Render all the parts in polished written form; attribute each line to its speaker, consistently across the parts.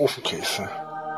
Speaker 1: Ofenkäse.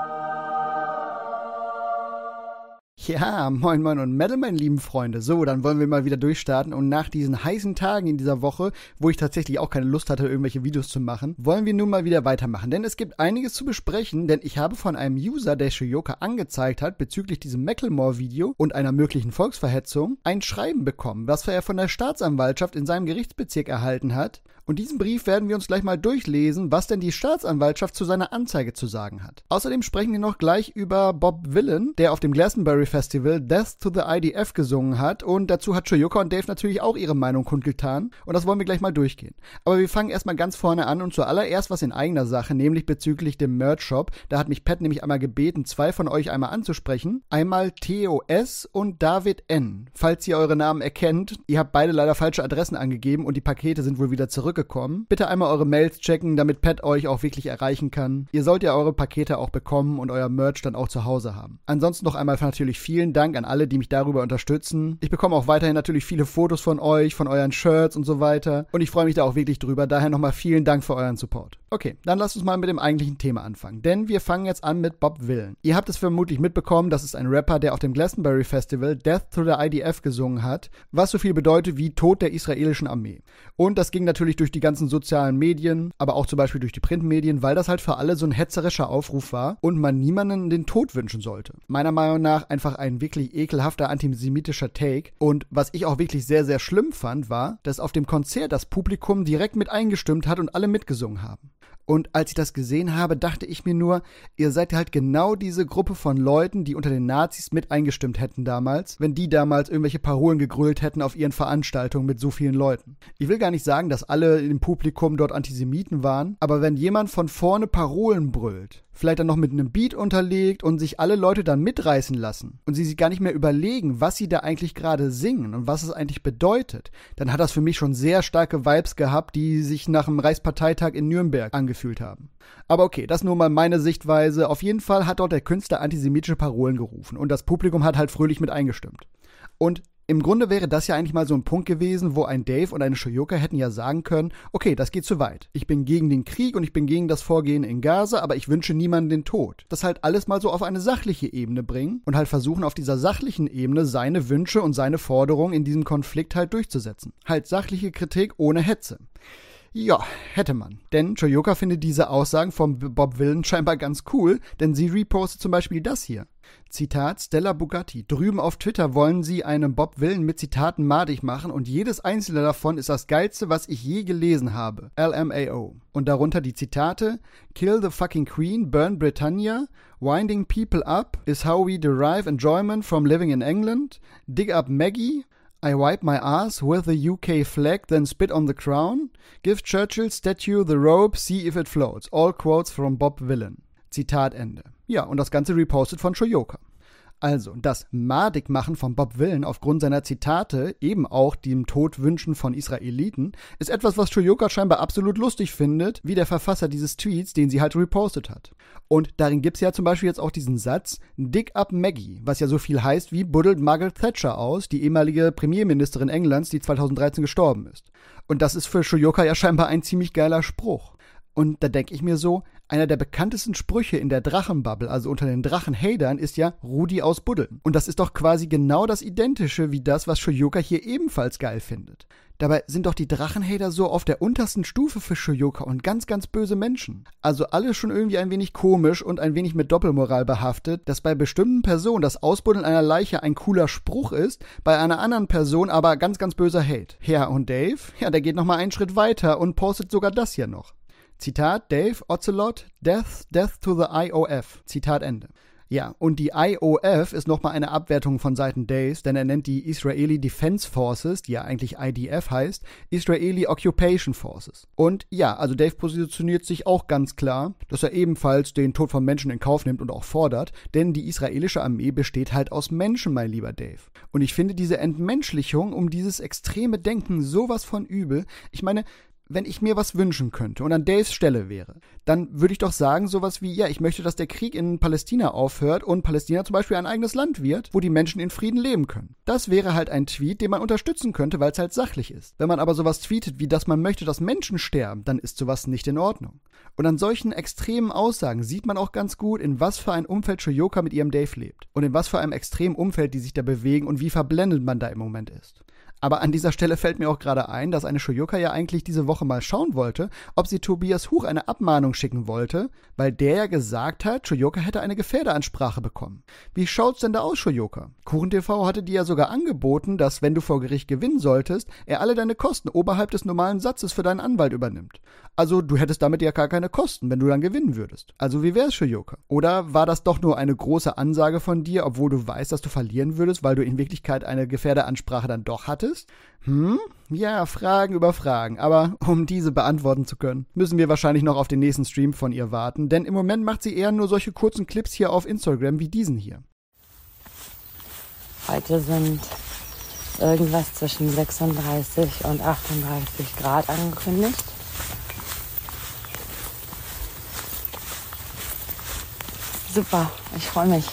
Speaker 2: Ja, moin moin und Metal, meine lieben Freunde. So, dann wollen wir mal wieder durchstarten und nach diesen heißen Tagen in dieser Woche, wo ich tatsächlich auch keine Lust hatte, irgendwelche Videos zu machen, wollen wir nun mal wieder weitermachen. Denn es gibt einiges zu besprechen, denn ich habe von einem User, der Shoyoka angezeigt hat, bezüglich diesem Macklemore-Video und einer möglichen Volksverhetzung, ein Schreiben bekommen, was er von der Staatsanwaltschaft in seinem Gerichtsbezirk erhalten hat. Und diesen Brief werden wir uns gleich mal durchlesen, was denn die Staatsanwaltschaft zu seiner Anzeige zu sagen hat. Außerdem sprechen wir noch gleich über Bob Vylan, der auf dem Glastonbury Festival Death to the IDF gesungen hat. Und dazu hat Shoyoka und Dave natürlich auch ihre Meinung kundgetan. Und das wollen wir gleich mal durchgehen. Aber wir fangen erstmal ganz vorne an und zuallererst was in eigener Sache, nämlich bezüglich dem Merch-Shop. Da hat mich Pat nämlich einmal gebeten, zwei von euch einmal anzusprechen. Einmal TOS und David N. Falls ihr eure Namen erkennt, ihr habt beide leider falsche Adressen angegeben und die Pakete sind wohl wieder zurückgekommen. Bitte einmal eure Mails checken, damit Pat euch auch wirklich erreichen kann. Ihr sollt ja eure Pakete auch bekommen und euer Merch dann auch zu Hause haben. Ansonsten noch einmal natürlich vielen Dank an alle, die mich darüber unterstützen. Ich bekomme auch weiterhin natürlich viele Fotos von euch, von euren Shirts und so weiter. Und ich freue mich da auch wirklich drüber. Daher nochmal vielen Dank für euren Support. Okay, dann lasst uns mal mit dem eigentlichen Thema anfangen. Denn wir fangen jetzt an mit Bob Vylan. Ihr habt es vermutlich mitbekommen, das ist ein Rapper, der auf dem Glastonbury Festival Death to the IDF gesungen hat, was so viel bedeutet wie Tod der israelischen Armee. Und das ging natürlich durch die ganzen sozialen Medien, aber auch zum Beispiel durch die Printmedien, weil das halt für alle so ein hetzerischer Aufruf war und man niemanden den Tod wünschen sollte. Meiner Meinung nach einfach ein wirklich ekelhafter antisemitischer Take. Und was ich auch wirklich sehr, sehr schlimm fand, war, dass auf dem Konzert das Publikum direkt mit eingestimmt hat und alle mitgesungen haben. Und als ich das gesehen habe, dachte ich mir nur, ihr seid halt genau diese Gruppe von Leuten, die unter den Nazis mit eingestimmt hätten damals, wenn die damals irgendwelche Parolen gegrölt hätten auf ihren Veranstaltungen mit so vielen Leuten. Ich will gar nicht sagen, dass alle im Publikum dort Antisemiten waren, aber wenn jemand von vorne Parolen brüllt, vielleicht dann noch mit einem Beat unterlegt und sich alle Leute dann mitreißen lassen und sie sich gar nicht mehr überlegen, was sie da eigentlich gerade singen und was es eigentlich bedeutet, dann hat das für mich schon sehr starke Vibes gehabt, die sich nach dem Reichsparteitag in Nürnberg angefühlt haben. Aber okay, das nur mal meine Sichtweise. Auf jeden Fall hat dort der Künstler antisemitische Parolen gerufen und das Publikum hat halt fröhlich mit eingestimmt. Und im Grunde wäre das ja eigentlich mal so ein Punkt gewesen, wo ein Dave und eine Shoyoka hätten ja sagen können, okay, das geht zu weit. Ich bin gegen den Krieg und ich bin gegen das Vorgehen in Gaza, aber ich wünsche niemandem den Tod. Das halt alles mal so auf eine sachliche Ebene bringen und halt versuchen, auf dieser sachlichen Ebene seine Wünsche und seine Forderungen in diesem Konflikt halt durchzusetzen. Halt sachliche Kritik ohne Hetze. Ja, hätte man. Denn Shoyoka findet diese Aussagen von Bob Vylan scheinbar ganz cool, denn sie repostet zum Beispiel das hier. Zitat Stella Bugatti. Drüben auf Twitter wollen sie einen Bob Vylan mit Zitaten madig machen und jedes einzelne davon ist das Geilste, was ich je gelesen habe. LMAO. Und darunter die Zitate: Kill the fucking Queen, burn Britannia, winding people up is how we derive enjoyment from living in England, dig up Maggie, I wipe my ass with the UK flag, then spit on the crown, give Churchill's statue the robe, see if it floats. All quotes from Bob Vylan. Zitat Ende. Ja, und das Ganze repostet von Shoyoka. Also, das Madigmachen von Bob Vylan aufgrund seiner Zitate, eben auch dem Todwünschen von Israeliten, ist etwas, was Shoyoka scheinbar absolut lustig findet, wie der Verfasser dieses Tweets, den sie halt repostet hat. Und darin gibt's ja zum Beispiel jetzt auch diesen Satz, Dig up Maggie, was ja so viel heißt wie buddelt Margaret Thatcher aus, die ehemalige Premierministerin Englands, die 2013 gestorben ist. Und das ist für Shoyoka ja scheinbar ein ziemlich geiler Spruch. Und da denke ich mir so, einer der bekanntesten Sprüche in der Drachenbubble, also unter den Drachenhatern, ist ja Rudi aus Buddeln. Und das ist doch quasi genau das Identische wie das, was Shoyoka hier ebenfalls geil findet. Dabei sind doch die Drachenhater so auf der untersten Stufe für Shoyoka und ganz, ganz böse Menschen. Also alles schon irgendwie ein wenig komisch und ein wenig mit Doppelmoral behaftet, dass bei bestimmten Personen das Ausbuddeln einer Leiche ein cooler Spruch ist, bei einer anderen Person aber ganz, ganz böser Hate. Ja, und Dave? Ja, der geht nochmal einen Schritt weiter und postet sogar das hier noch. Zitat Dave Ocelot, Death to the IOF. Zitat Ende. Ja, und die IOF ist nochmal eine Abwertung von Seiten Daves, denn er nennt die Israeli Defense Forces, die ja eigentlich IDF heißt, Israeli Occupation Forces. Und ja, also Dave positioniert sich auch ganz klar, dass er ebenfalls den Tod von Menschen in Kauf nimmt und auch fordert, denn die israelische Armee besteht halt aus Menschen, mein lieber Dave. Und ich finde diese Entmenschlichung um dieses extreme Denken sowas von übel. Ich meine, wenn ich mir was wünschen könnte und an Daves Stelle wäre, dann würde ich doch sagen sowas wie, ja, ich möchte, dass der Krieg in Palästina aufhört und Palästina zum Beispiel ein eigenes Land wird, wo die Menschen in Frieden leben können. Das wäre halt ein Tweet, den man unterstützen könnte, weil es halt sachlich ist. Wenn man aber sowas tweetet, wie dass man möchte, dass Menschen sterben, dann ist sowas nicht in Ordnung. Und an solchen extremen Aussagen sieht man auch ganz gut, in was für ein Umfeld Shoyoka mit ihrem Dave lebt. Und in was für einem extremen Umfeld die sich da bewegen und wie verblendet man da im Moment ist. Aber an dieser Stelle fällt mir auch gerade ein, dass eine Shoyoka ja eigentlich diese Woche mal schauen wollte, ob sie Tobias Huch eine Abmahnung schicken wollte, weil der ja gesagt hat, Shoyoka hätte eine Gefährderansprache bekommen. Wie schaut's denn da aus, Shoyoka? KuchenTV hatte dir ja sogar angeboten, dass, wenn du vor Gericht gewinnen solltest, er alle deine Kosten oberhalb des normalen Satzes für deinen Anwalt übernimmt. Also du hättest damit ja gar keine Kosten, wenn du dann gewinnen würdest. Also wie wär's, Shoyoka? Oder war das doch nur eine große Ansage von dir, obwohl du weißt, dass du verlieren würdest, weil du in Wirklichkeit eine Gefährderansprache dann doch hattest? Ja, Fragen über Fragen. Aber um diese beantworten zu können, müssen wir wahrscheinlich noch auf den nächsten Stream von ihr warten, denn im Moment macht sie eher nur solche kurzen Clips hier auf Instagram wie diesen hier.
Speaker 1: Heute sind irgendwas zwischen 36 und 38 Grad angekündigt. Super, ich freue mich.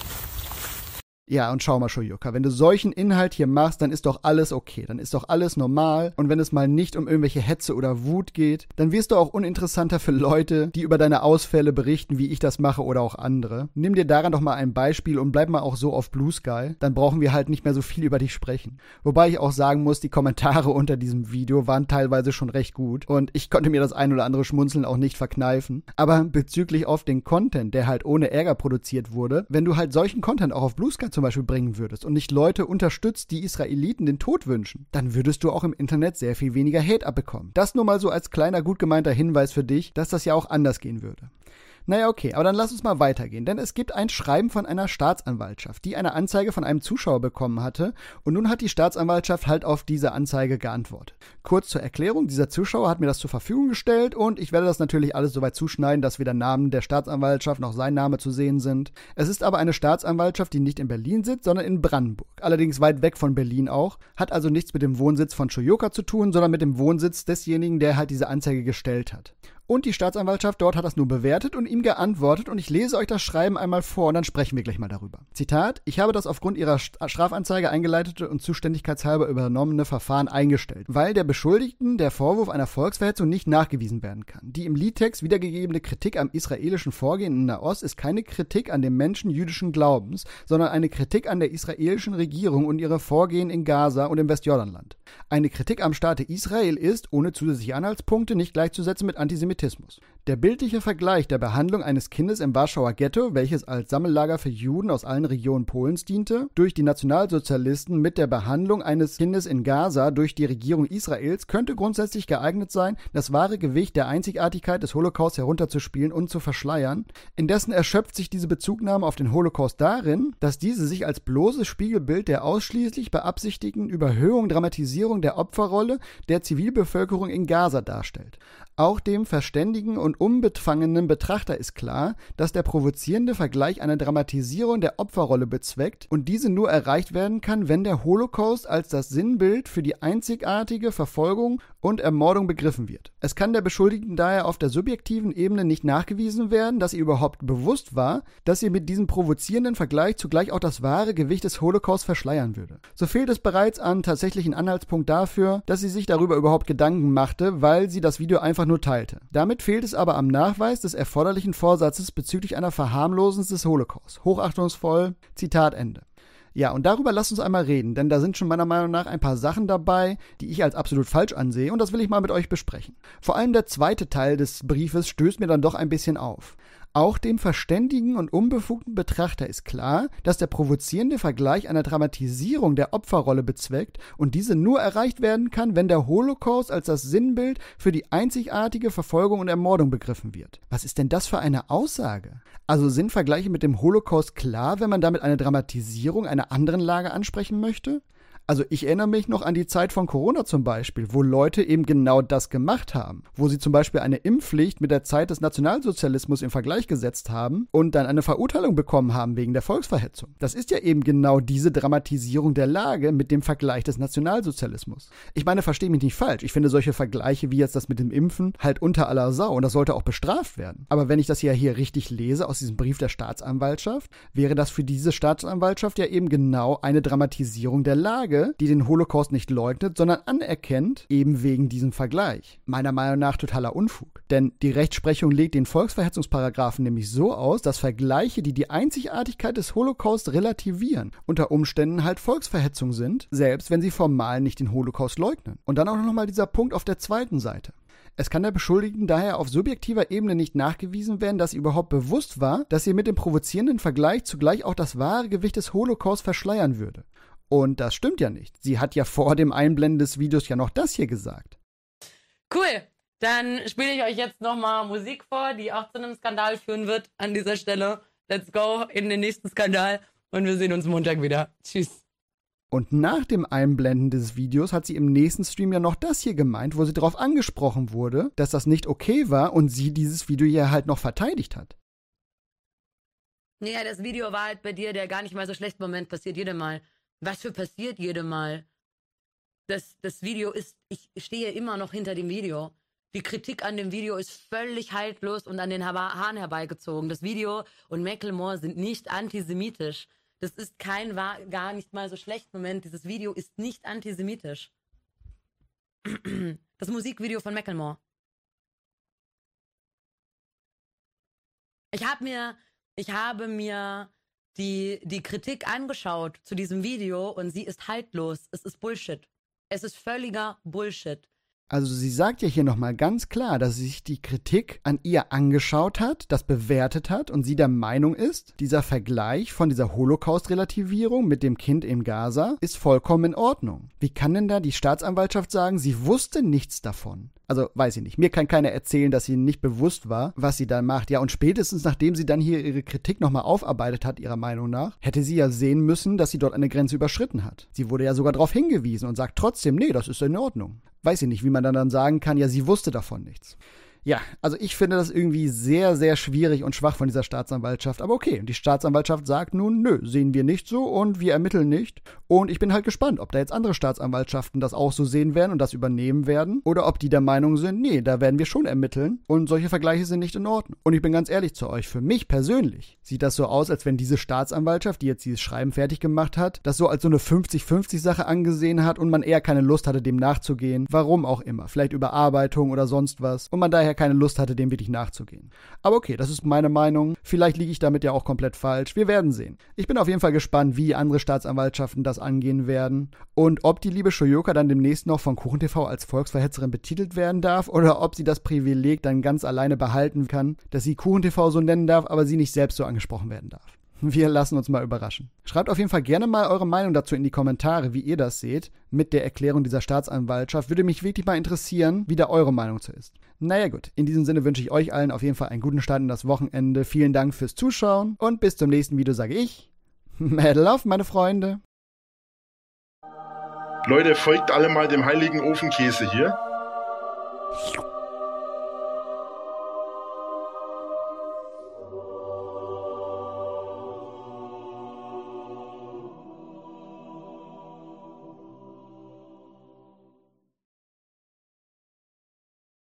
Speaker 2: Ja, und schau mal, Shoyoka, wenn du solchen Inhalt hier machst, dann ist doch alles okay, dann ist doch alles normal. Und wenn es mal nicht um irgendwelche Hetze oder Wut geht, dann wirst du auch uninteressanter für Leute, die über deine Ausfälle berichten, wie ich das mache oder auch andere. Nimm dir daran doch mal ein Beispiel und bleib mal auch so auf Blue Sky, dann brauchen wir halt nicht mehr so viel über dich sprechen. Wobei ich auch sagen muss, die Kommentare unter diesem Video waren teilweise schon recht gut und ich konnte mir das ein oder andere Schmunzeln auch nicht verkneifen. Aber bezüglich auf den Content, der halt ohne Ärger produziert wurde, wenn du halt solchen Content auch auf Blue Sky zum Beispiel bringen würdest und nicht Leute unterstützt, die Israeliten den Tod wünschen, dann würdest du auch im Internet sehr viel weniger Hate abbekommen. Das nur mal so als kleiner, gut gemeinter Hinweis für dich, dass das ja auch anders gehen würde. Naja, okay, aber dann lass uns mal weitergehen, denn es gibt ein Schreiben von einer Staatsanwaltschaft, die eine Anzeige von einem Zuschauer bekommen hatte und nun hat die Staatsanwaltschaft halt auf diese Anzeige geantwortet. Kurz zur Erklärung, dieser Zuschauer hat mir das zur Verfügung gestellt und ich werde das natürlich alles soweit zuschneiden, dass weder Namen der Staatsanwaltschaft noch sein Name zu sehen sind. Es ist aber eine Staatsanwaltschaft, die nicht in Berlin sitzt, sondern in Brandenburg, allerdings weit weg von Berlin auch, hat also nichts mit dem Wohnsitz von Shoyoka zu tun, sondern mit dem Wohnsitz desjenigen, der halt diese Anzeige gestellt hat. Und die Staatsanwaltschaft dort hat das nur bewertet und ihm geantwortet und ich lese euch das Schreiben einmal vor und dann sprechen wir gleich mal darüber. Zitat: Ich habe das aufgrund Ihrer Strafanzeige eingeleitete und zuständigkeitshalber übernommene Verfahren eingestellt, weil der Beschuldigten der Vorwurf einer Volksverhetzung nicht nachgewiesen werden kann. Die im Liedtext wiedergegebene Kritik am israelischen Vorgehen in Nahost ist keine Kritik an dem Menschen jüdischen Glaubens, sondern eine Kritik an der israelischen Regierung und ihre Vorgehen in Gaza und im Westjordanland. Eine Kritik am Staate Israel ist, ohne zusätzliche Anhaltspunkte, nicht gleichzusetzen mit Antisemitismus. Der bildliche Vergleich der Behandlung eines Kindes im Warschauer Ghetto, welches als Sammellager für Juden aus allen Regionen Polens diente, durch die Nationalsozialisten mit der Behandlung eines Kindes in Gaza durch die Regierung Israels, könnte grundsätzlich geeignet sein, das wahre Gewicht der Einzigartigkeit des Holocaust herunterzuspielen und zu verschleiern. Indessen erschöpft sich diese Bezugnahme auf den Holocaust darin, dass diese sich als bloßes Spiegelbild der ausschließlich beabsichtigten Überhöhung, Dramatisierung der Opferrolle der Zivilbevölkerung in Gaza darstellt. Auch dem verständigen und unbefangenen Betrachter ist klar, dass der provozierende Vergleich eine Dramatisierung der Opferrolle bezweckt und diese nur erreicht werden kann, wenn der Holocaust als das Sinnbild für die einzigartige Verfolgung und Ermordung begriffen wird. Es kann der Beschuldigten daher auf der subjektiven Ebene nicht nachgewiesen werden, dass ihr überhaupt bewusst war, dass ihr mit diesem provozierenden Vergleich zugleich auch das wahre Gewicht des Holocaust verschleiern würde. So fehlt es bereits an tatsächlichen Anhaltspunkt dafür, dass sie sich darüber überhaupt Gedanken machte, weil sie das Video einfach nur teilte. Damit fehlt es aber am Nachweis des erforderlichen Vorsatzes bezüglich einer Verharmlosung des Holocaust. Hochachtungsvoll, Zitat Ende. Ja, und darüber lasst uns einmal reden, denn da sind schon meiner Meinung nach ein paar Sachen dabei, die ich als absolut falsch ansehe und das will ich mal mit euch besprechen. Vor allem der zweite Teil des Briefes stößt mir dann doch ein bisschen auf. Auch dem verständigen und unbefugten Betrachter ist klar, dass der provozierende Vergleich eine Dramatisierung der Opferrolle bezweckt und diese nur erreicht werden kann, wenn der Holocaust als das Sinnbild für die einzigartige Verfolgung und Ermordung begriffen wird. Was ist denn das für eine Aussage? Also sind Vergleiche mit dem Holocaust klar, wenn man damit eine Dramatisierung einer anderen Lage ansprechen möchte? Also ich erinnere mich noch an die Zeit von Corona zum Beispiel, wo Leute eben genau das gemacht haben. Wo sie zum Beispiel eine Impfpflicht mit der Zeit des Nationalsozialismus im Vergleich gesetzt haben und dann eine Verurteilung bekommen haben wegen der Volksverhetzung. Das ist ja eben genau diese Dramatisierung der Lage mit dem Vergleich des Nationalsozialismus. Ich meine, verstehe mich nicht falsch. Ich finde solche Vergleiche wie jetzt das mit dem Impfen halt unter aller Sau und das sollte auch bestraft werden. Aber wenn ich das hier richtig lese aus diesem Brief der Staatsanwaltschaft, wäre das für diese Staatsanwaltschaft ja eben genau eine Dramatisierung der Lage, die den Holocaust nicht leugnet, sondern anerkennt, eben wegen diesem Vergleich. Meiner Meinung nach totaler Unfug. Denn die Rechtsprechung legt den Volksverhetzungsparagraphen nämlich so aus, dass Vergleiche, die die Einzigartigkeit des Holocaust relativieren, unter Umständen halt Volksverhetzung sind, selbst wenn sie formal nicht den Holocaust leugnen. Und dann auch nochmal dieser Punkt auf der zweiten Seite. Es kann der Beschuldigten daher auf subjektiver Ebene nicht nachgewiesen werden, dass ihr überhaupt bewusst war, dass ihr mit dem provozierenden Vergleich zugleich auch das wahre Gewicht des Holocaust verschleiern würde. Und das stimmt ja nicht. Sie hat ja vor dem Einblenden des Videos ja noch das hier gesagt.
Speaker 1: Cool, dann spiele ich euch jetzt nochmal Musik vor, die auch zu einem Skandal führen wird an dieser Stelle. Let's go in den nächsten Skandal und wir sehen uns Montag wieder. Tschüss.
Speaker 2: Und nach dem Einblenden des Videos hat sie im nächsten Stream ja noch das hier gemeint, wo sie darauf angesprochen wurde, dass das nicht okay war und sie dieses Video ja halt noch verteidigt hat.
Speaker 1: Ja, das Video war halt bei dir der gar nicht mal so schlechte Moment, passiert jedem Mal. Was für passiert jedem Mal? Das Video ist, ich stehe immer noch hinter dem Video. Die Kritik an dem Video ist völlig haltlos und an den Haaren herbeigezogen. Das Video und Macklemore sind nicht antisemitisch. Das ist kein gar nicht mal so schlechter Moment. Dieses Video ist nicht antisemitisch. Das Musikvideo von Macklemore. Ich habe mir die Kritik angeschaut zu diesem Video und sie ist haltlos. Es ist Bullshit. Es ist völliger Bullshit.
Speaker 2: Also sie sagt ja hier nochmal ganz klar, dass sie sich die Kritik an ihr angeschaut hat, das bewertet hat und sie der Meinung ist, dieser Vergleich von dieser Holocaust-Relativierung mit dem Kind im Gaza ist vollkommen in Ordnung. Wie kann denn da die Staatsanwaltschaft sagen, sie wusste nichts davon? Also, weiß ich nicht. Mir kann keiner erzählen, dass sie nicht bewusst war, was sie da macht. Ja, und spätestens, nachdem sie dann hier ihre Kritik nochmal aufarbeitet hat, ihrer Meinung nach, hätte sie ja sehen müssen, dass sie dort eine Grenze überschritten hat. Sie wurde ja sogar darauf hingewiesen und sagt trotzdem, nee, das ist in Ordnung. Weiß ich nicht, wie man dann sagen kann, ja, sie wusste davon nichts. Ja, also ich finde das irgendwie sehr, sehr schwierig und schwach von dieser Staatsanwaltschaft. Aber okay, die Staatsanwaltschaft sagt nun, nö, sehen wir nicht so und wir ermitteln nicht. Und ich bin halt gespannt, ob da jetzt andere Staatsanwaltschaften das auch so sehen werden und das übernehmen werden. Oder ob die der Meinung sind, nee, da werden wir schon ermitteln und solche Vergleiche sind nicht in Ordnung. Und ich bin ganz ehrlich zu euch, für mich persönlich sieht das so aus, als wenn diese Staatsanwaltschaft, die jetzt dieses Schreiben fertig gemacht hat, das so als so eine 50-50-Sache angesehen hat und man eher keine Lust hatte, dem nachzugehen. Warum auch immer. Vielleicht Überarbeitung oder sonst was. Und man daher keine Lust hatte, dem wirklich nachzugehen. Aber okay, das ist meine Meinung. Vielleicht liege ich damit ja auch komplett falsch. Wir werden sehen. Ich bin auf jeden Fall gespannt, wie andere Staatsanwaltschaften das angehen werden und ob die liebe Shoyoka dann demnächst noch von KuchenTV als Volksverhetzerin betitelt werden darf oder ob sie das Privileg dann ganz alleine behalten kann, dass sie KuchenTV so nennen darf, aber sie nicht selbst so angesprochen werden darf. Wir lassen uns mal überraschen. Schreibt auf jeden Fall gerne mal eure Meinung dazu in die Kommentare, wie ihr das seht, mit der Erklärung dieser Staatsanwaltschaft. Würde mich wirklich mal interessieren, wie da eure Meinung zu ist. Naja gut, in diesem Sinne wünsche ich euch allen auf jeden Fall einen guten Start in das Wochenende. Vielen Dank fürs Zuschauen und bis zum nächsten Video sage ich, Mädel auf, meine Freunde.
Speaker 3: Leute, folgt alle mal dem heiligen Ofenkäse hier.